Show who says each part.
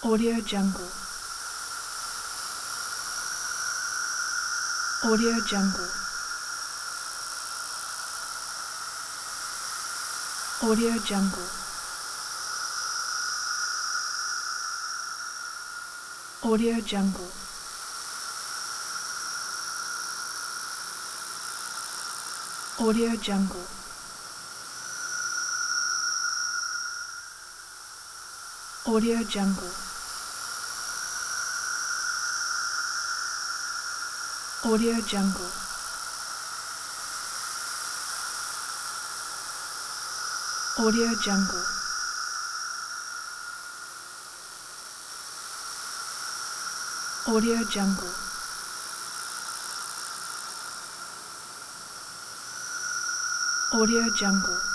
Speaker 1: Audio Jungle. Audio Jungle. Audio Jungle. Audio Jungle. Audio Jungle. Audio Jungle. Audio Jungle. Audio Jungle. Audio Jungle. Audio Jungle.